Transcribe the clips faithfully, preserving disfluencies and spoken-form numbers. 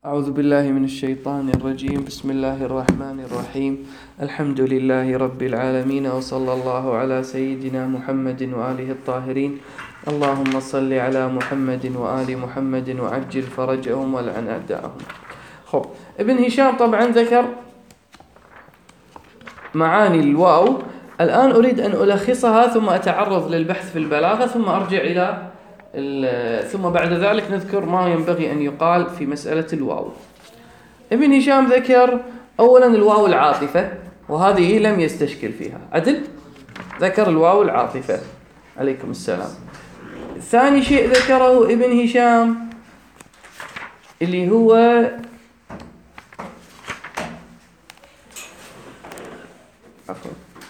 أعوذ بالله من الشيطان الرجيم. بسم الله الرحمن الرحيم. الحمد لله رب العالمين، وصلى الله على سيدنا محمد وآله الطاهرين. اللهم صل على محمد وآل محمد وعجل فرجهم ولعن أعداءهم. خب، ابن هشام طبعا ذكر معاني الواو. الآن أريد أن ألخصها ثم أتعرض للبحث في البلاغة، ثم أرجع إلى ثم بعد ذلك نذكر ما ينبغي أن يقال في مسألة الواو. ابن هشام ذكر أولا الواو العاطفة، وهذه لم يستشكل فيها. عدل ذكر الواو العاطفة، عليكم السلام. ثاني شيء ذكره ابن هشام اللي هو عفوا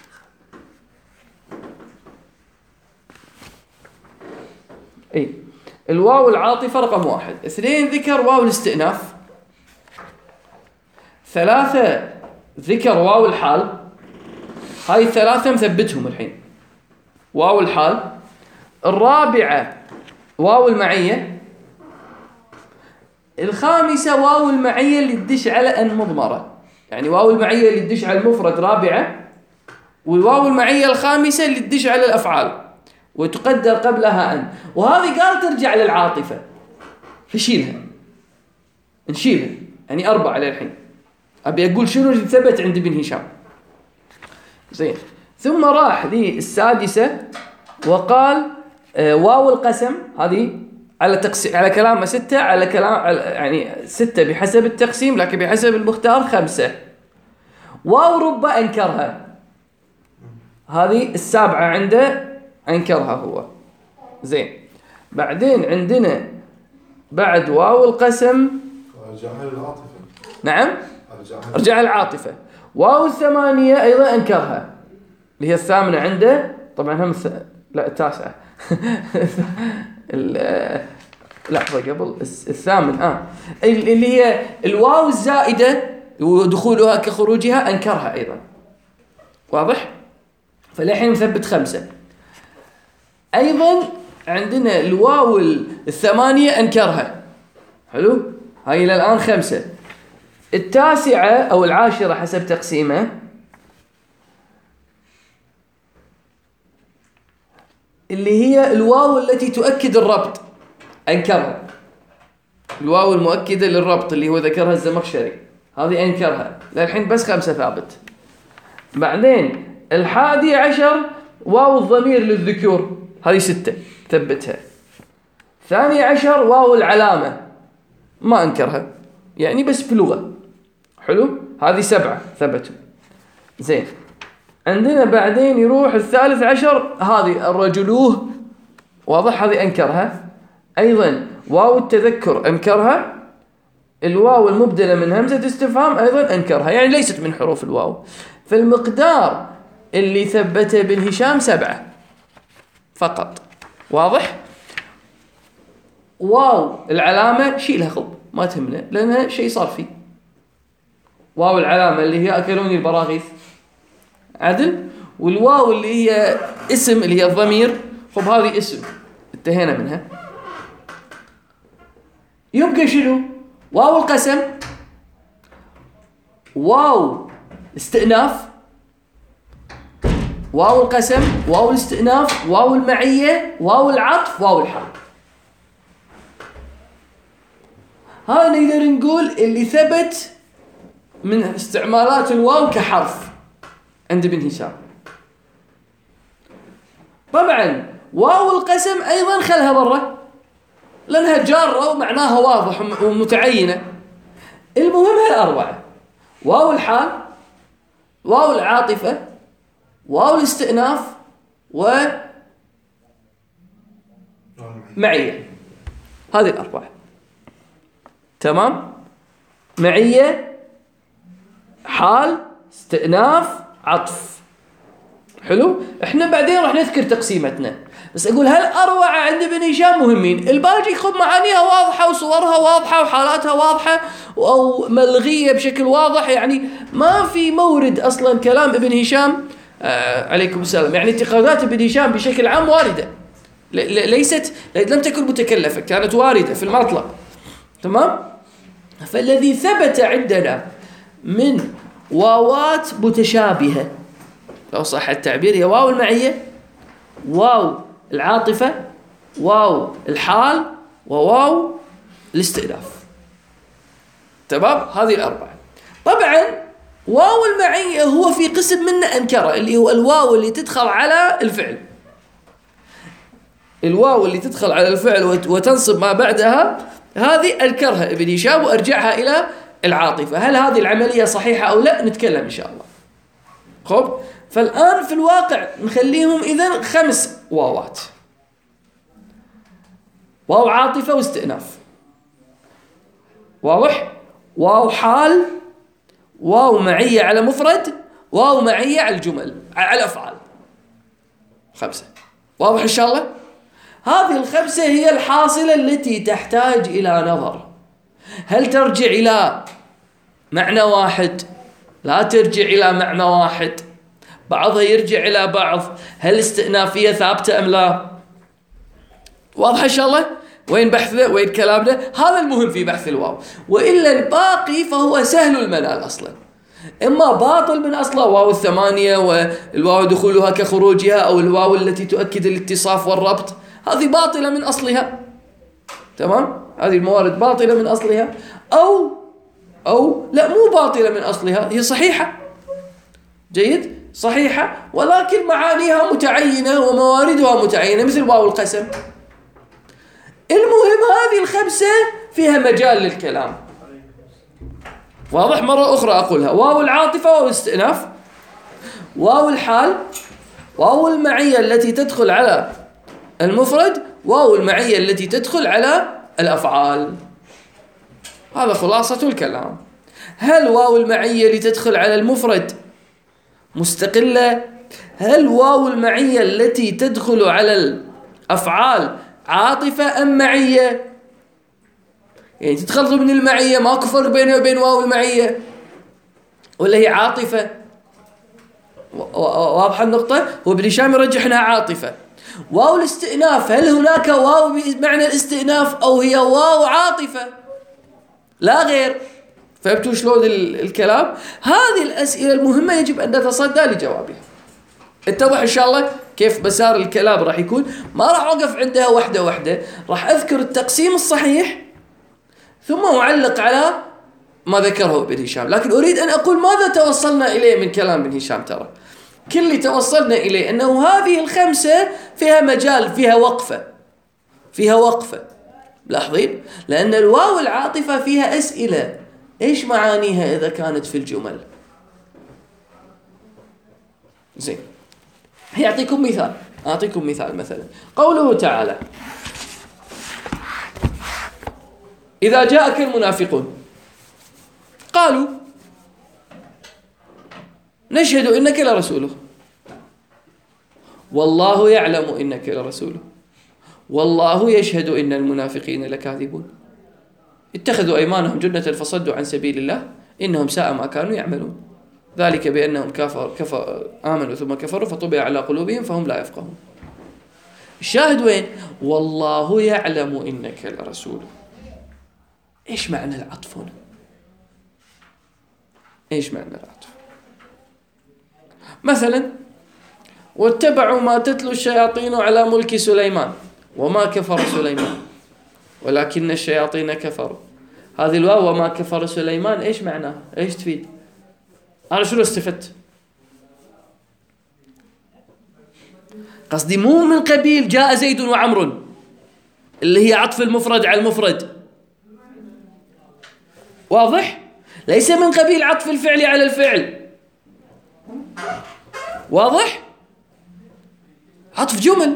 اي الواو العاطفة رقم واحد. اثنين ذكر واو الاستئناف. ثلاثة ذكر واو الحال. هاي الثلاثة مثبتهم الحين، واو الحال. الرابعة واو المعية. الخامسة واو المعية اللي تدش على أن مضمرة، يعني واو المعية اللي تدش على المفرد رابعة، والواو المعية الخامسة اللي تدش على الأفعال وتقدر قبلها أن. وهذه قال ترجع للعاطفة، فشيلها نشيلها، يعني أربعة للحين. أبي أقول شنو اللي ثبت عند ابن هشام. زين، ثم راح للسادسة وقال آه واو القسم. هذه على تقسيم، على كلامه ستة، على كلام على يعني ستة بحسب التقسيم، لكن بحسب المختار خمسة. واو رب أنكرها، هذه السابعة عنده أنكرها هو. زين، بعدين عندنا بعد واو القسم رجعها للعاطفة. نعم، رجع العاطفة. واو الثمانية أيضا أنكرها، اللي هي الثامنة عنده. طبعا هم ث... لا التاسعة لحظة قبل الثامن آه اللي هي الواو الزائدة ودخولها كخروجها أنكرها أيضا. واضح؟ فالحين مثبت خمسة. أيضا عندنا الواو الثمانية أنكرها. حلو، هاي إلى الآن خمسة. التاسعة أو العاشرة حسب تقسيمه اللي هي الواو التي تؤكد الربط، أنكرها. الواو المؤكدة للربط اللي هو ذكرها الزمخشري، هذه أنكرها. للحين بس خمسة ثابت. بعدين الحادي عشر واو الضمير للذكور، هذه ستة ثبتها. ثاني عشر واو العلامة، ما أنكرها، يعني بس في لغة. حلو، هذه سبعة ثبتوا. زين، عندنا بعدين يروح الثالث عشر، هذه الرجلوه، واضح، هذه أنكرها. أيضا واو التذكر أنكرها. الواو المبدلة من همزة استفهام أيضا أنكرها، يعني ليست من حروف الواو. فالمقدار اللي ثبته ابن هشام سبعة فقط. واضح؟ واو العلامة شيلها خب، ما تهمنا لأنها شيء صار فيه. واو العلامة اللي هي أكلوني البراغيث، عدل. والواو اللي هي اسم اللي هي الضمير، خب هذه اسم انتهينا منها. يبقى شنو؟ واو القسم، واو استئناف، واو القسم، واو الاستئناف، واو المعية، واو العطف، واو الحال. هذا نقدر نقول اللي ثبت من استعمالات الواو كحرف عند ابن هشام. طبعا واو القسم أيضا خلها برا لأنها جارة ومعناها واضح ومتعينة. المهم هالأربعة: واو الحال، واو العاطفة، واو الاستئناف، ومعية. هذه الأربعة. تمام؟ معية، حال، استئناف، عطف. حلو؟ احنا بعدين راح نذكر تقسيمتنا، بس اقول هالأربعة عند ابن هشام مهمين. الباقي خب معانيها واضحة وصورها واضحة وحالاتها واضحة أو ملغية بشكل واضح، يعني ما في مورد أصلا كلام ابن هشام آه عليكم السلام. يعني انتقادات ابن هشام بشكل عام واردة، ليست لم تكن متكلفة، كانت واردة في المطلق. تمام؟ فالذي ثبت عندنا من واوات متشابهة لو صح التعبير هي واو المعية، واو العاطفة، واو الحال، وواو الاستئناف. تمام؟ هذه الأربعة. طبعا واو المعية هو في قسم منه أنكره، اللي هو الواو اللي تدخل على الفعل، الواو اللي تدخل على الفعل وتنصب ما بعدها، هذه أنكرها ابن هشام وأرجعها إلى العاطفة. هل هذه العملية صحيحة أو لا؟ نتكلم إن شاء الله. خب، فالآن في الواقع نخليهم إذن خمس واوات: واو عاطفة واستئناف، واضح؟ واو حال، واو معية على مفرد، واو معية على الجمل على الأفعال. خمسة. واضح إن شاء الله؟ هذه الخمسة هي الحاصلة التي تحتاج إلى نظر. هل ترجع إلى معنى واحد؟ لا ترجع إلى معنى واحد، بعضها يرجع إلى بعض. هل الاستئنافية ثابتة أم لا؟ واضح إن شاء الله؟ وين بحثه؟ وين كلامنا؟ هذا المهم في بحث الواو. وإلا الباقي فهو سهل المنال أصلا، إما باطل من أصله، واو الثمانية والواو دخولها كخروجها، أو الواو التي تؤكد الاتصاف والربط، هذه باطلة من أصلها. تمام؟ هذه الموارد باطلة من أصلها، أو أو لا مو باطلة من أصلها، هي صحيحة. جيد؟ صحيحة ولكن معانيها متعينة ومواردها متعينة، مثل واو القسم. المهم هذه الخمسة فيها مجال للكلام. واضح؟ مرة أخرى أقولها: واو العاطفة، واو الاستئناف، واو الحال، واو المعية التي تدخل على المفرد، واو المعية التي تدخل على الأفعال. هذا خلاصة الكلام. هل واو المعية اللي تدخل على المفرد مستقلة؟ هل واو المعية التي تدخل على الأفعال عاطفة أم معية؟ يعني تدخل ضمن المعية، ماكو فرق بينها وبين واو المعية، ولا هي عاطفة؟ واضحة النقطة؟ هو ابن هشام يرجح انها عاطفة. واو الاستئناف، هل هناك واو بمعنى الاستئناف أو هي واو عاطفة لا غير؟ فهمتوا شلون الكلام؟ هذه الأسئلة المهمة يجب أن نتصدى لجوابها. اتضح إن شاء الله كيف مسار الكلام راح يكون؟ ما راح أوقف عندها واحدة واحدة، راح أذكر التقسيم الصحيح ثم أعلق على ما ذكره ابن هشام. لكن أريد أن أقول ماذا توصلنا إليه من كلام ابن هشام. ترى كل اللي توصلنا إليه أنه هذه الخمسة فيها مجال، فيها وقفة، فيها وقفة. لاحظين؟ لأن الواو العاطفة فيها أسئلة، إيش معانيها إذا كانت في الجمل؟ زين، يعطيكم مثال، أعطيكم مثال. مثلا قوله تعالى: إذا جاءك المنافقون قالوا نشهد إنك لرسوله والله يعلم إنك لرسوله والله يشهد إن المنافقين لكاذبون اتخذوا أيمانهم جنة فصدوا عن سبيل الله إنهم ساء ما كانوا يعملون ذلك بأنهم كفر كفر آمنوا ثم كفروا فطبع على قلوبهم فهم لا يفقهون. الشاهد وين؟ والله يعلم إنك لرسوله. إيش معنى العطف هنا؟ إيش معنى العطف؟ مثلا: واتبعوا ما تتلو الشياطين على ملك سليمان وما كفر سليمان ولكن الشياطين كفروا. هذه الواو وما كفر سليمان إيش معناها؟ إيش تفيد؟ أنا شنو استفدت؟ قصدي مو من قبيل جاء زيد وعمر اللي هي عطف المفرد على المفرد، واضح؟ ليس من قبيل عطف الفعل على الفعل، واضح؟ عطف جمل.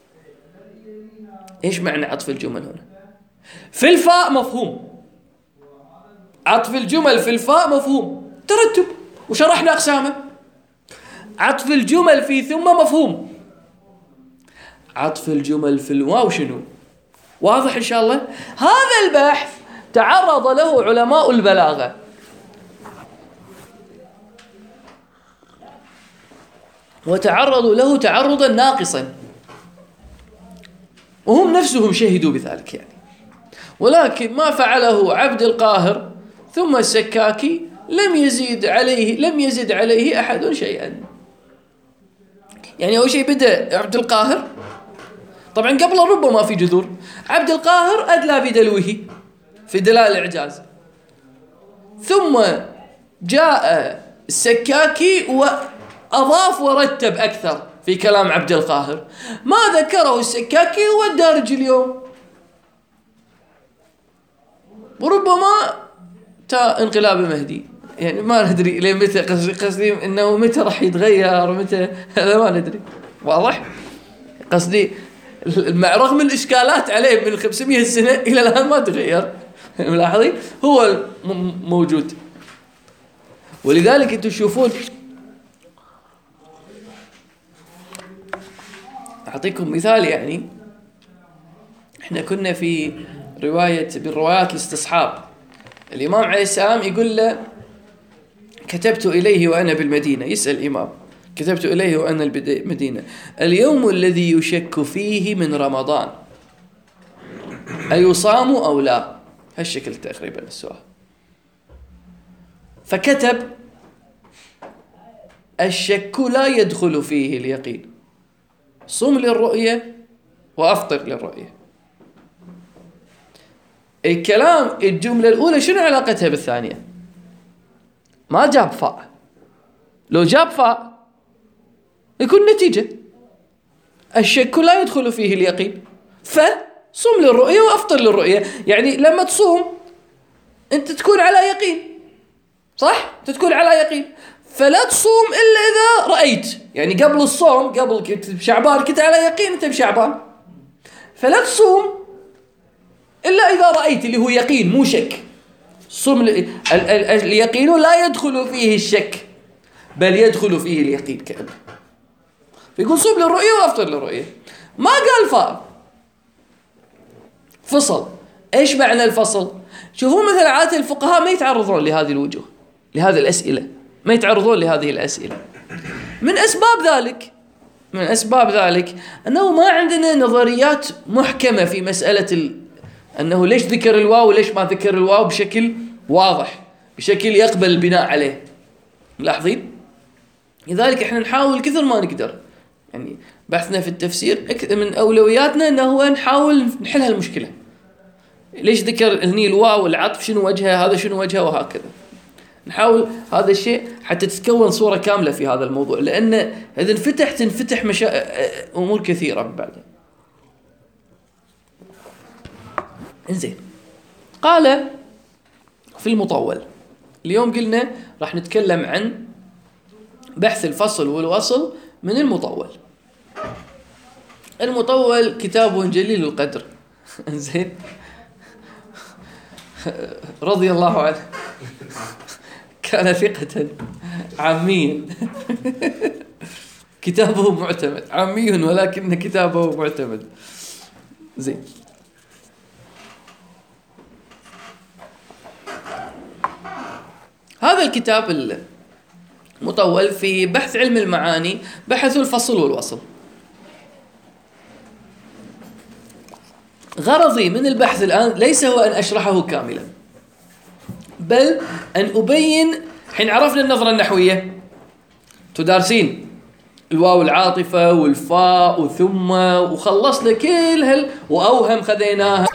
إيش معنى عطف الجمل هنا؟ في الفاء مفهوم، عطف الجمل في الفاء مفهوم، ترتب وشرحنا أقسامه. عطف الجمل في ثم مفهوم، عطف الجمل في الواو شنو؟ واضح إن شاء الله؟ هذا البحث تعرض له علماء البلاغة، وتعرضوا له تعرضا ناقصا، وهم نفسهم شهدوا بذلك يعني. ولكن ما فعله عبد القاهر ثم السكاكي لم يزيد عليه لم يزد عليه أحد شيئا. يعني أول شيء بدأ عبد القاهر، طبعا قبل ربما في جذور. عبد القاهر أدلى بدلوه في دلال الإعجاز، ثم جاء السكاكي وأضاف ورتب أكثر في كلام عبد القاهر. ما ذكره السكاكي هو الدارج اليوم، وربما تا انقلاب مهدي. يعني ما ندري لين متى، قصدي قصدي انه متى راح يتغير متى، هذا ما ندري. واضح؟ قصدي مع رغم الاشكالات عليه من خمسمئة سنه الى الان ما تغير. ملاحظين؟ هو موجود. ولذلك انتم تشوفون، اعطيكم مثال. يعني احنا كنا في روايه بالروايات الاستصحاب، الامام عليه السلام يقول له كتبت إليه وأنا بالمدينة، يسأل الإمام كتبت إليه وأنا بالمدينة اليوم الذي يشك فيه من رمضان أيصام أو لا؟ هالشكل تقريبا السؤال. فكتب الشك لا يدخل فيه اليقين، صم للرؤية وأفطر للرؤية. الكلام الجملة الأولى شنو علاقتها بالثانية؟ ما جاب فاء، لو جاب فاء يكون نتيجة الشك لا يدخل فيه اليقين، فصم للرؤية وأفطر للرؤية. يعني لما تصوم أنت تكون على يقين، صح؟ تكون على يقين، فلا تصوم إلا إذا رأيت. يعني قبل الصوم، قبل كنت بشعبان كنت على يقين أنت بشعبان، فلا تصوم إلا إذا رأيت، اللي هو يقين مو شك. صم ال... اليقين لا يدخل فيه الشك بل يدخل فيه اليقين كأنه. فيقول صم للرؤية وأفطر للرؤية. ما قال فاء، فصل. إيش معنى الفصل؟ شوفوا مثل عادة الفقهاء ما يتعرضون لهذه الوجوه، لهذه الأسئلة، ما يتعرضون لهذه الأسئلة. من أسباب ذلك من أسباب ذلك أنه ما عندنا نظريات محكمة في مسألة ال... أنه ليش ذكر الواو وليش ما ذكر الواو بشكل واضح، بشكل يقبل البناء عليه. ملاحظين؟ لذلك احنا نحاول كثر ما نقدر، يعني بحثنا في التفسير من أولوياتنا أنه نحاول نحل هالمشكلة. ليش ذكر هني الواو والعطف، شنو وجهه، هذا شنو وجهه، وهكذا. نحاول هذا الشيء حتى تتكون صورة كاملة في هذا الموضوع، لأن إذا انفتح تنفتح مشا... أمور كثيرة بعدها. انزين، قال في المطول. اليوم قلنا راح نتكلم عن بحث الفصل والوصل من المطول. المطول كتاب جليل القدر. انزين، رضي الله عنه، كان ثقة عاميا. كتابه معتمد، عامي ولكن كتابه معتمد. زين، هذا الكتاب المطول في بحث علم المعاني بحثوا الفصل والوصل. غرضي من البحث الآن ليس هو أن أشرحه كاملا، بل أن أبين. حين عرفنا النظرة النحوية، تدارسين الواو العاطفة والفاء وثم، وخلصنا كل هال وأوهم خذيناها.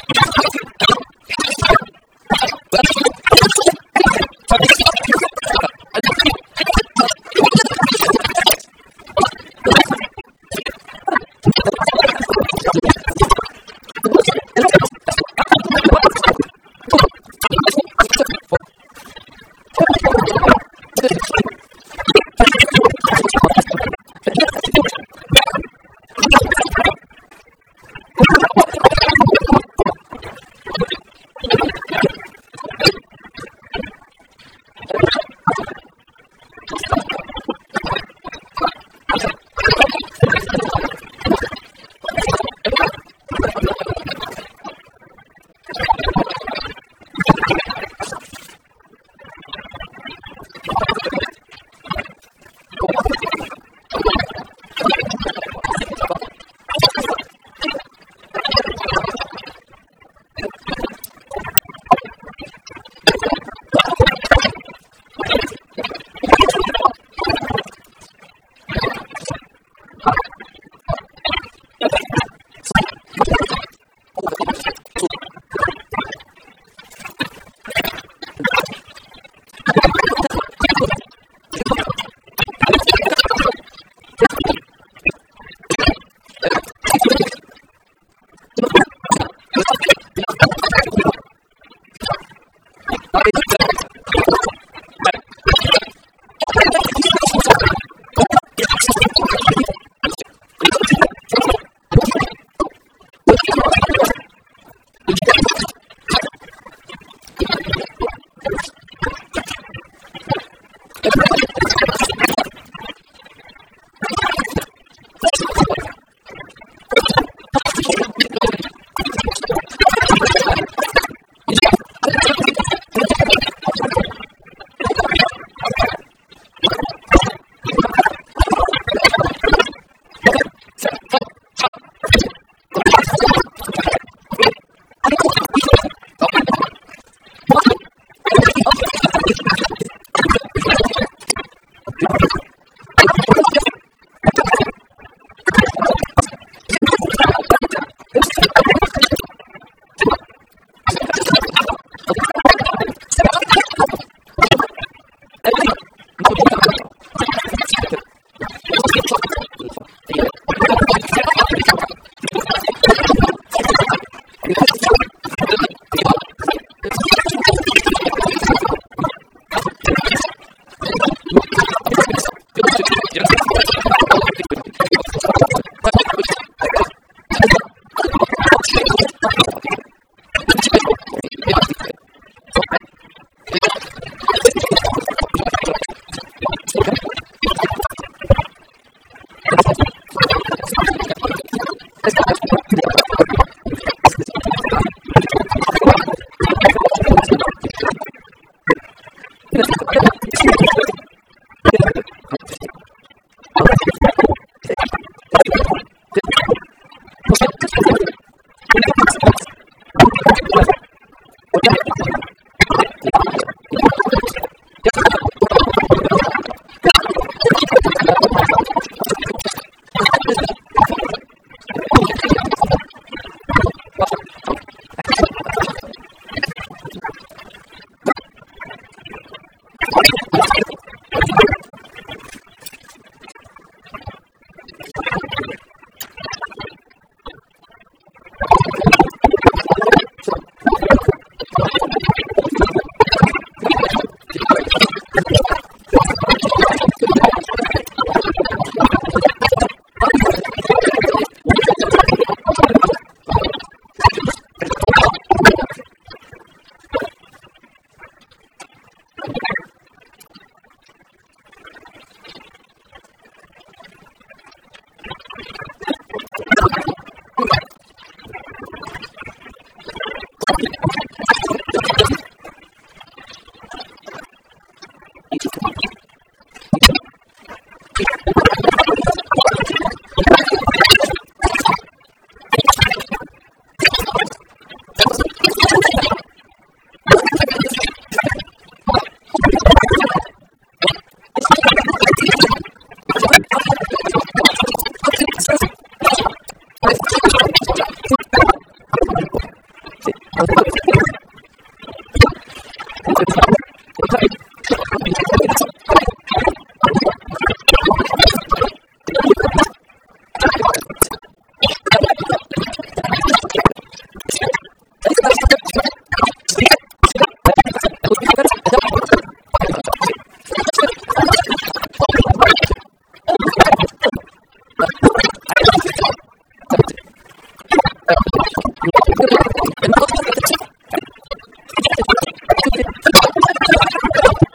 Thank you.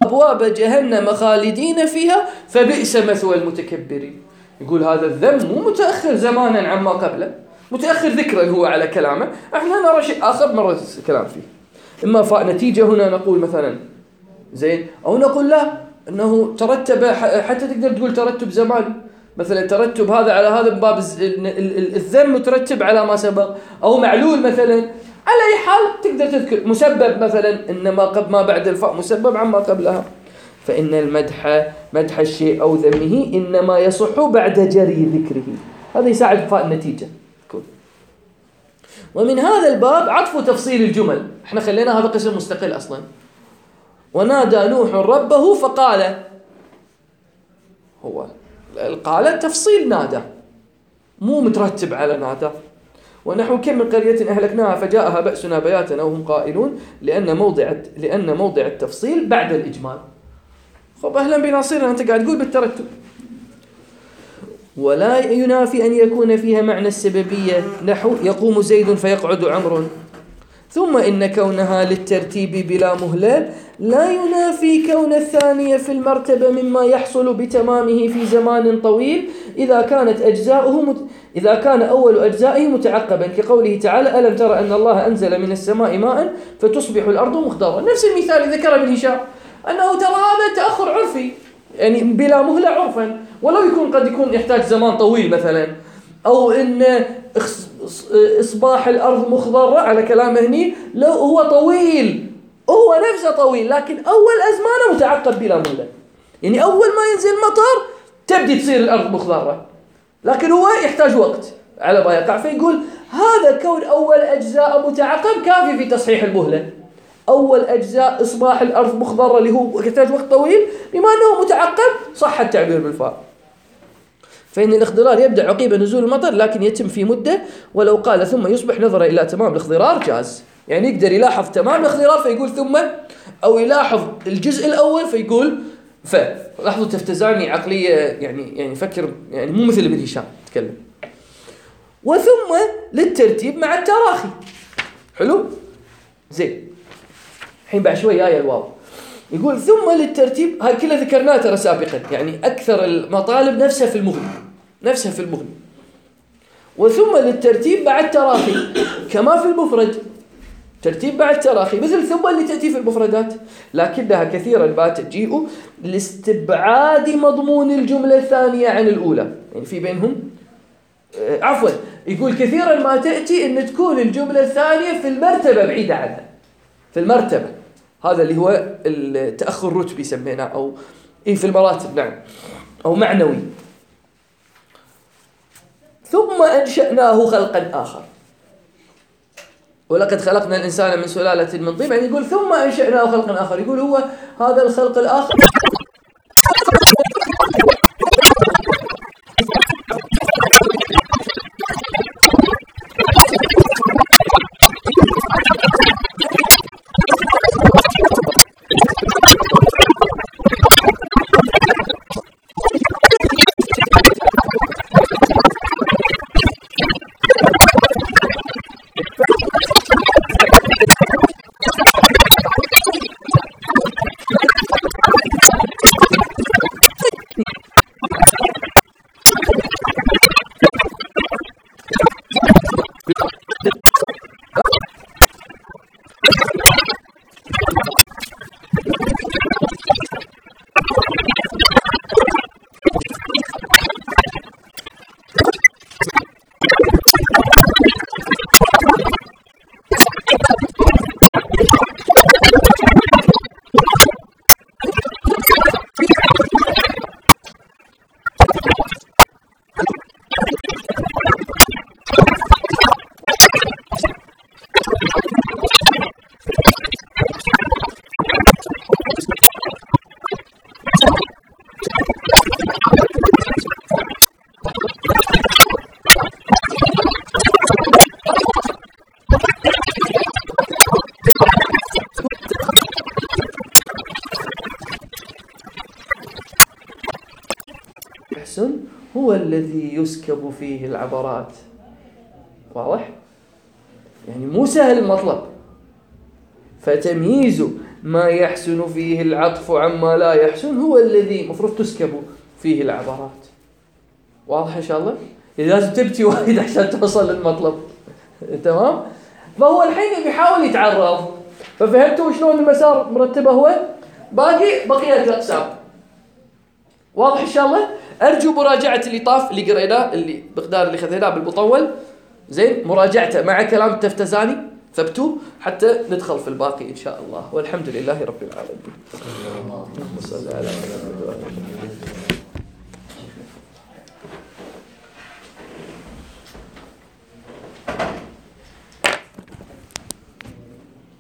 أبواب جهنم خالدين فيها فبئس مثوى المتكبرين. يقول هذا الذم مو متأخر زمانا عما قبله، متأخر ذكرا هو على كلامه، احنا نرى شيء آخر مرة كلام فيه. إما فنتيجة هنا نقول مثلا زين، أو نقول لا أنه ترتب، حتى تقدر تقول ترتب زمان، مثلا ترتب هذا على هذا باب الذم مترتب على ما سبق، أو معلول مثلا. على أي حال تقدر تذكر مسبب مثلا، إنما قبل ما بعد الفاء مسبب عما قبلها. فإن المدح مدح الشيء أو ذمه إنما يصح بعد جري ذكره، هذا يساعد فاء النتيجة. ومن هذا الباب عطف تفصيل الجمل، احنا خلينا هذا قسم مستقل أصلا. ونادى نوح ربه فقال، هو قال تفصيل نادى مو مترتب على نادى. ونحو كم من قرية أهلكناها فجاءها بأسنا بياتا وهم قائلون، لأن موضع لأن موضع التفصيل بعد الإجمال. خب أهلا بناصرنا، أنت قاعد تقول بالترتب. ولا ينافي أن يكون فيها معنى السببية، نحو يقوم زيد فيقعد عمرو. ثم إن كونها للترتيب بلا مهلة لا ينافي كون الثانية في المرتبة مما يحصل بتمامه في زمان طويل إذا كانت أجزاؤه مت... إذا كان أول أجزائه متعقبا، كقوله تعالى ألم ترى أن الله أنزل من السماء ماء فتصبح الأرض مخضرا. نفس المثال اللي ذكره ابن هشام، أنه ترى هذا تأخر عرفي، يعني بلا مهلة عرفا، ولو يكون قد يكون يحتاج زمان طويل مثلا، أو إن إصباح الأرض مخضرة على كلامه هني لو هو طويل، هو نفسه طويل، لكن أول أزمانه متعقب بلا مهلة. يعني أول ما ينزل مطر تبدي تصير الأرض مخضرة، لكن هو يحتاج وقت على ما يقع. فيقول هذا كون أول أجزاء متعقب كافي في تصحيح المهلة. أول أجزاء إصباح الأرض مخضرة اللي هو يحتاج وقت طويل، بما أنه متعقب صح التعبير بالفاء. فإن الاخضرار يبدأ عقيب نزول المطر، لكن يتم في مدة. ولو قال ثم يصبح نظر إلى تمام الاخضرار جاز، يعني يقدر يلاحظ تمام الاخضرار فيقول ثم، أو يلاحظ الجزء الأول فيقول ف. لاحظوا تفتزاني عقلية، يعني يعني فكر، يعني مو مثل ابن هشام تكلم. وثم للترتيب مع التراخي. حلو زين. الحين بعد شوي آية الواو يقول ثم للترتيب، هاي كلها ذكرناها ترى سابقا، يعني أكثر المطالب نفسها في المغني، نفسها في المغني. وثم للترتيب بعد تراخي كما في المفرد، ترتيب بعد تراخي مثل ثم اللي تأتي في المفردات، لكنها كثيرا ما تجيء لاستبعاد مضمون الجملة الثانية عن الأولى، يعني في بينهم آه عفوا يقول كثيرا ما تأتي أن تكون الجملة الثانية في المرتبة بعيدة عنها، في المرتبة، هذا اللي هو التأخر الرتبي سميناه، أو إيه في المراتب، نعم، أو معنوي. ثم أنشأناه خلقا آخر، ولقد خلقنا الإنسان من سلالة من طين، يعني يقول ثم أنشأناه خلقا آخر، يقول هو هذا الخلق الآخر هو الذي يسكب فيه العبرات. واضح؟ يعني مو سهل المطلب. فتمييز ما يحسن فيه العطف عما لا يحسن هو الذي مفروض تسكب فيه العبارات. واضح إن شاء الله؟ لازم تبكي وايد عشان توصل للمطلب. تمام؟ فهو الحين بيحاول يتعرض. ففهمتوا شلون المسار مرتبه هو؟ باقي بقية الأقسام. واضح إن شاء الله؟ أرجو مراجعة اللي طاف اللي قريناه اللي بقدار اللي خذيناه بالمطول. زين مراجعته مع كلام التفتزاني ثبتوه حتى ندخل في الباقي إن شاء الله. والحمد لله رب العالمين. اللهم صل على محمد وعلى آله وصحبه.